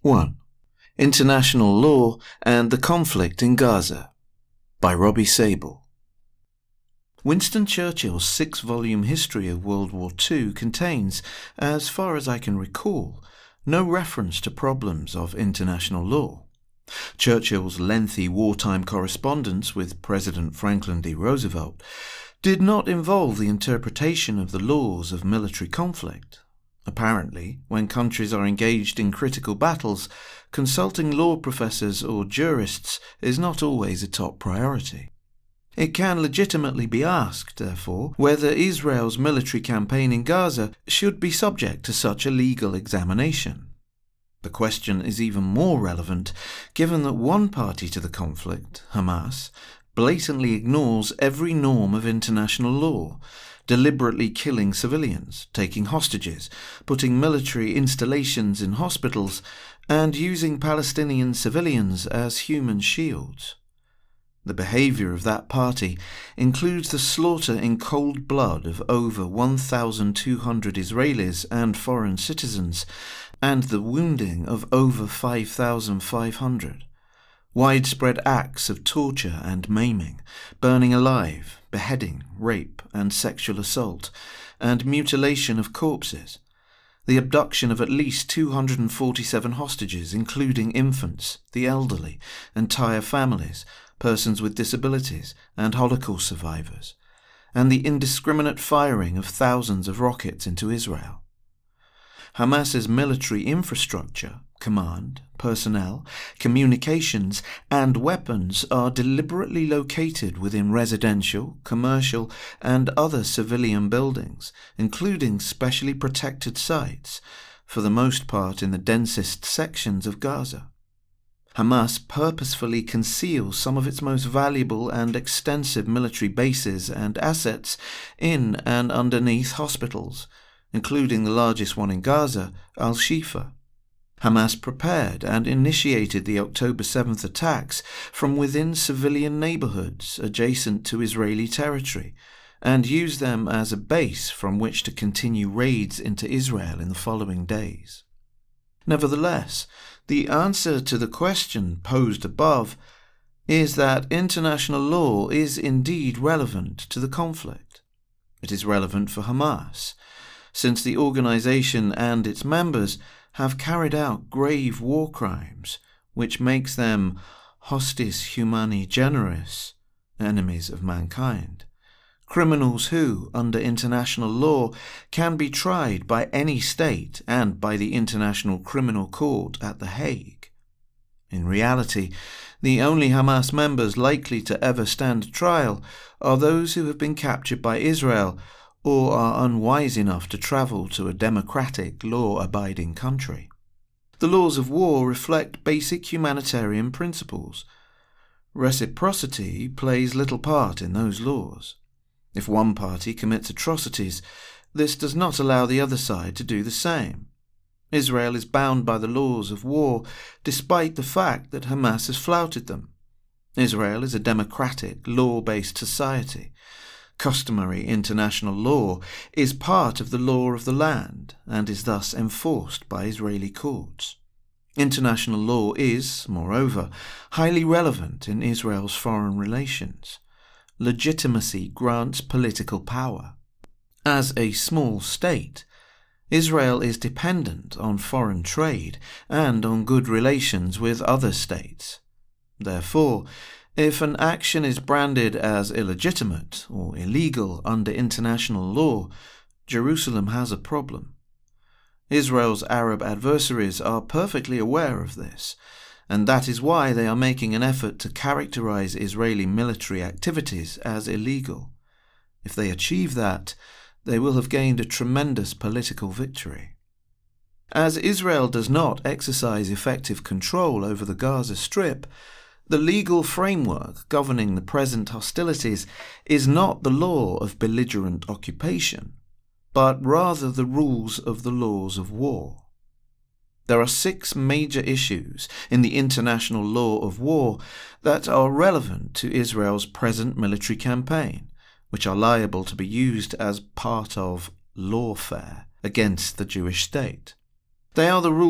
1. International Law and the Conflict in Gaza by Robbie Sable. Winston Churchill's 6-volume history of World War II contains, as far as I can recall, no reference to problems of international law. Churchill's lengthy wartime correspondence with President Franklin D. Roosevelt did not involve the interpretation of the laws of military conflict. Apparently, when countries are engaged in critical battles, consulting law professors or jurists is not always a top priority. It can legitimately be asked, therefore, whether Israel's military campaign in Gaza should be subject to such a legal examination. The question is even more relevant given that one party to the conflict, Hamas, blatantly ignores every norm of international law, deliberately killing civilians, taking hostages, putting military installations in hospitals, and using Palestinian civilians as human shields. The behavior of that party includes the slaughter in cold blood of over 1,200 Israelis and foreign citizens, and the wounding of over 5,500. Widespread acts of torture and maiming, burning alive, beheading, rape and sexual assault, and mutilation of corpses. The abduction of at least 247 hostages, including infants, the elderly, entire families, persons with disabilities, and Holocaust survivors, and the indiscriminate firing of thousands of rockets into Israel. Hamas's military infrastructure, command, personnel, communications, and weapons are deliberately located within residential, commercial, and other civilian buildings, including specially protected sites, for the most part in the densest sections of Gaza. Hamas purposefully conceals some of its most valuable and extensive military bases and assets in and underneath hospitals, including the largest one in Gaza, Al-Shifa. Hamas prepared and initiated the October 7th attacks from within civilian neighborhoods adjacent to Israeli territory, and used them as a base from which to continue raids into Israel in the following days. Nevertheless, the answer to the question posed above is that international law is indeed relevant to the conflict. It is relevant for Hamas, since the organization and its members have carried out grave war crimes, which makes them hostis humani generis, enemies of mankind, criminals who, under international law, can be tried by any state and by the International Criminal Court at The Hague. In reality, the only Hamas members likely to ever stand trial are those who have been captured by Israel or are unwise enough to travel to a democratic, law-abiding country. The laws of war reflect basic humanitarian principles. Reciprocity plays little part in those laws. If one party commits atrocities, this does not allow the other side to do the same. Israel is bound by the laws of war, despite the fact that Hamas has flouted them. Israel is a democratic, law-based society. Customary international law is part of the law of the land and is thus enforced by Israeli courts. International law is, moreover, highly relevant in Israel's foreign relations. Legitimacy grants political power. As a small state, Israel is dependent on foreign trade and on good relations with other states. Therefore, if an action is branded as illegitimate or illegal under international law, Jerusalem has a problem. Israel's Arab adversaries are perfectly aware of this, and that is why they are making an effort to characterize Israeli military activities as illegal. If they achieve that, they will have gained a tremendous political victory. As Israel does not exercise effective control over the Gaza Strip, the legal framework governing the present hostilities is not the law of belligerent occupation, but rather the rules of the laws of war. There are 6 major issues in the international law of war that are relevant to Israel's present military campaign, which are liable to be used as part of lawfare against the Jewish state. They are the rules